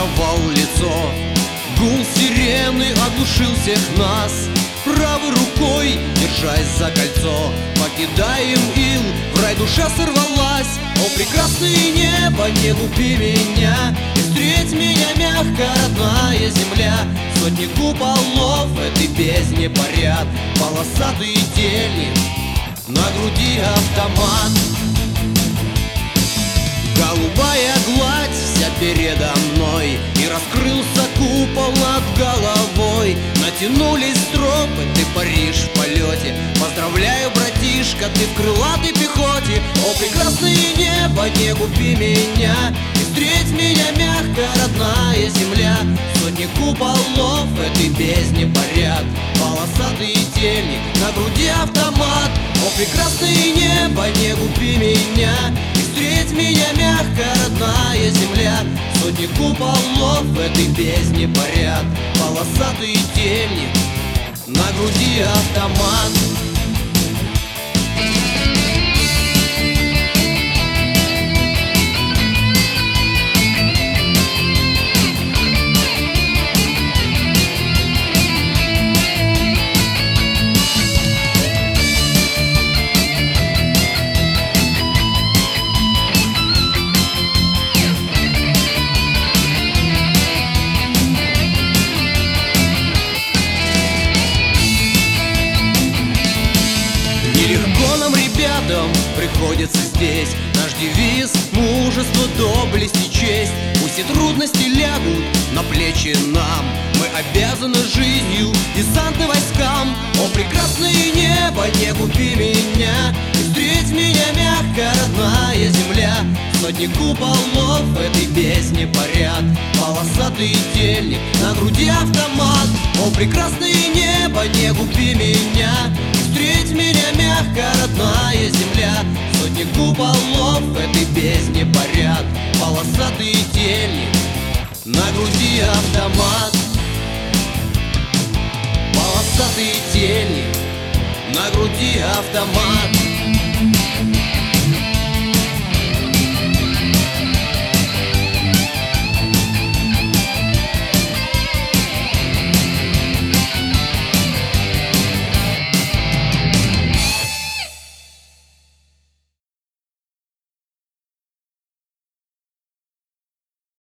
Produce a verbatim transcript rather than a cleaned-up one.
закрывал лицо. Гул сирены оглушил всех нас. Правой рукой, держась за кольцо, покидаем ил, в рай душа сорвалась. О, прекрасное небо, не губи меня, и встреть меня мягко, родная земля. Сотни куполов в этой бездне парят, полосатые тени, на груди автомат. Голубая гладь вся передо мной, и раскрылся купол над головой. Натянулись стропы, ты паришь в полете. Поздравляю, братишка, ты в крылатой пехоте. О, прекрасное небо, не губи меня, и встреть меня мягко, родная земля. Сотни куполов в этой бездне парят, полосатые тени, на груди автомат. О, прекрасное небо, не губи меня, и встреть меня мягко, родная земля. Сотни куполов в этой бездне парят, полосатые тени, на груди автомат. Нелегко нам, ребятам, приходится здесь. Наш девиз — мужество, доблесть и честь. Пусть и трудности лягут на плечи нам, мы обязаны жизнью десантным войскам. О, прекрасное небо, не губи меня, и встреть меня мягко, родная земля. Сотни куполов в этой бездне парят, полосатые тени, на груди автомат. О, прекрасное небо, не губи меня, встреть меня мягко, родная земля. Сотни куполов в этой бездне парят, полосатые тени, на груди автомат. Полосатые тени, на груди автомат.